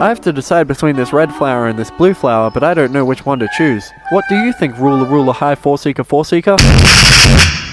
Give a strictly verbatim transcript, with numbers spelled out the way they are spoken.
I have to decide between this red flower and this blue flower, but I don't know which one to choose. What do you think, Ruler Ruler High Four Seeker Four Seeker?